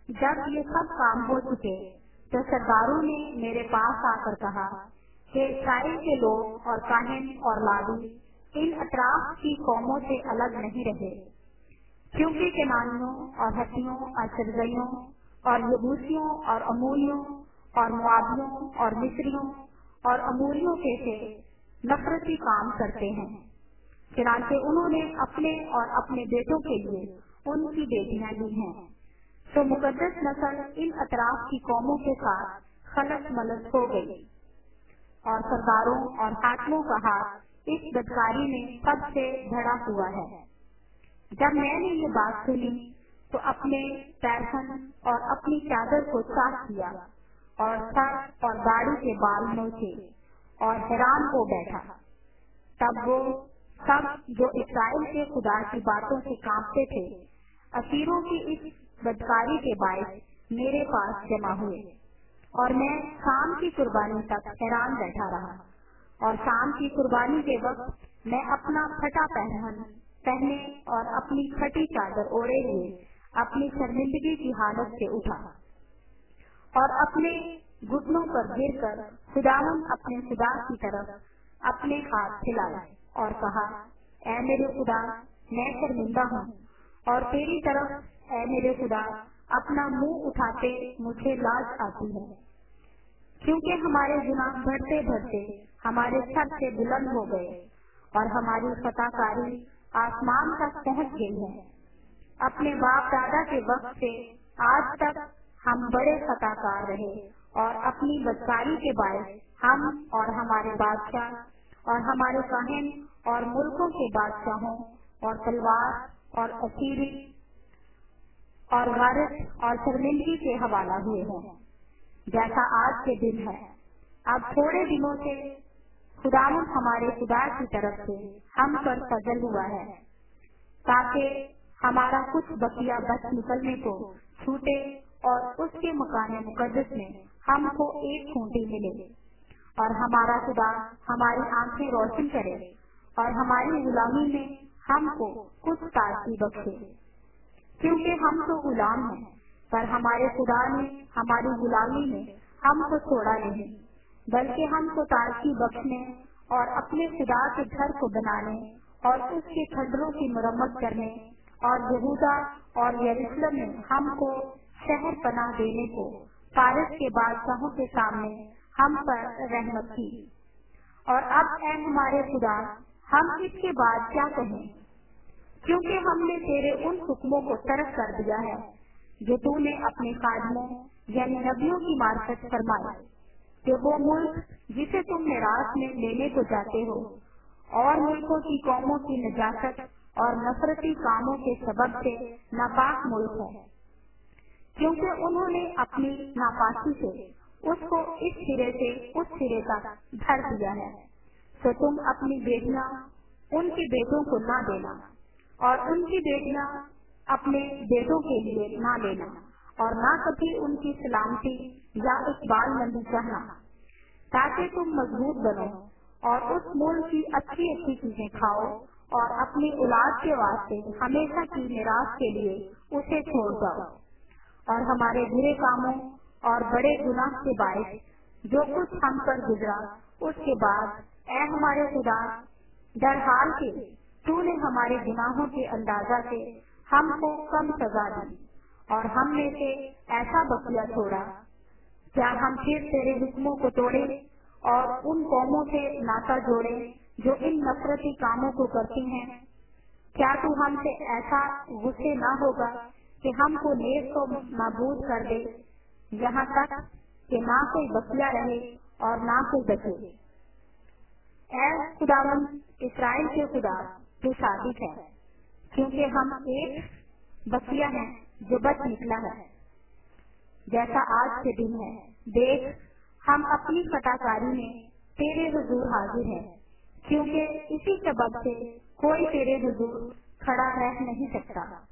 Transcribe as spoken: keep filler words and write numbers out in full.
जब ये सब काम हो चुके तो सरदारों ने मेरे पास आकर कहा कि इस्राएल के लोग और काहिन और लावी इन अतराफ की कौमों से अलग नहीं रहे, क्योंकि केनानियों और हत्तियों और सिरजइयों और यबूसियों और अमोरियों और मुआबियों और मिस्रियों और अमोरियों के से नफरती काम करते हैं। चुनांचे उन्होंने अपने और अपने बेटों के लिए उनकी बेटियां ली हैं, तो मुकद्दस नस्ल इन अतराफ की कौमों के साथ खलत मलत हो गई। और सरदारों और हाकिमों का हाथ इस बदकारी में सबसे भरा हुआ है। जब मैंने ये बात सुनी तो अपने पैरहन और अपनी चादर को साफ किया और सर और दाढ़ी के बाल नोचे और हैरान हो बैठा। तब वो सब जो इस्राएल के खुदा की बातों से कांपते थे, असीरों की इस बदकारी के बायस मेरे पास जमा हुए, और मैं शाम की कुर्बानी तक हैरान बैठा रहा। और शाम की कुर्बानी के वक्त मैं अपना फटा पहन पहने और अपनी फटी चादर ओढ़े हुए अपनी शर्मिंदगी की हालत से उठा और अपने घुटनों पर गिरकर खुदावन अपने खुदा की तरफ अपने हाथ हिलाए और कहा, ऐ मेरे खुदा, मैं शर्मिंदा हूँ, और तेरी तरफ ऐ मेरे खुदा अपना मुंह उठाते मुझे लाज आती है, क्योंकि हमारे गुनाह बढ़ते बढ़ते हमारे सर से बुलंद हो गए और हमारी खताकारी आसमान तक पहुँच गई है। अपने बाप दादा के वक्त से आज तक हम बड़े खताकार रहे, और अपनी बदकारी के बायस हम और हमारे बादशाह और हमारे काहिन और मुल्कों के बादशाहों और तलवार और असीरी और वारिस और शर्मिंदगी के हवाला हुए हैं, जैसा आज के दिन है। अब थोड़े दिनों से खुदावन हमारे खुदा की तरफ से हम पर फजल हुआ है, ताकि हमारा कुछ बकिया बच निकलने को छूटे और उसके मकाने मुकद्दस में हमको एक खूंटी मिले, और हमारा खुदा हमारी आंखें रोशन करे और हमारी गुलामी में हमको कुछ ताजगी बख्शे, क्योंकि हम तो गुलाम हैं, पर हमारे खुदा ने हमारी गुलामी में हमको छोड़ा नहीं, बल्कि हमको ताजगी बख्शने और अपने खुदा के घर को बनाने और उसके खंडरों की मरम्मत करने और यहूदा और यरूशलेम में हमको शहर पनाह देने को फारिस के बादशाहों के सामने हम पर रहमत की। और अब ऐ हमारे खुदा, हम इसके बाद क्या कहें, क्योंकि हमने तेरे उन हुक्मों को तर्क कर दिया है जो तूने अपने खादमों यानी नबियों की मार्फत फरमाए, कि वो मुल्क जिसे तुम मिरास में लेने को जाते हो और मुल्कों की कौमों की नजाकत और नफरती कामों के सबब से नापाक मुल्क है, क्योंकि उन्होंने अपनी नापाकी से उसको इस सिरे से उस सिरे तक भर दिया है। तो तुम अपनी बेटियां उनके बेटों को ना देना, और उनकी बेटियां अपने बेटों के लिए ना लेना, और ना कभी उनकी सलामती या इकबाल मंदी चाहना, ताकि तुम मजबूत बनो और उस मुल्क की अच्छी अच्छी चीजें खाओ और अपनी औलाद के वास्ते हमेशा की निराश के लिए उसे छोड़ जाओ। और हमारे बुरे कामों और बड़े गुनाह के बायस जो कुछ हम पर गुजरा, उसके बाद ऐ हमारे खुदा, दरहाल के तूने हमारे गुनाहों के अंदाजा से हमको कम सजा दी और हम में से ऐसा बकिया छोड़ा, क्या हम फिर तेरे हुक्मों को तोड़े और उन कौमों से नाता जोड़े जो इन नफरती कामों को करती हैं? क्या तू हमसे ऐसा गुस्से ना होगा कि हमको नेक को नाबूद कर दे, यहाँ तक कि ना कोई बकिया रहे और ना कोई बचे? ऐ खुदावन इस्राएल के खुदा, तू सादिक है, क्योंकि हम एक बकिया है जो बच निकला है, जैसा आज के दिन है। देख, हम अपनी खताकारी में तेरे हुजूर हाजिर हैं, क्योंकि इसी सबब से कोई तेरे हुजूर खड़ा रह नहीं सकता।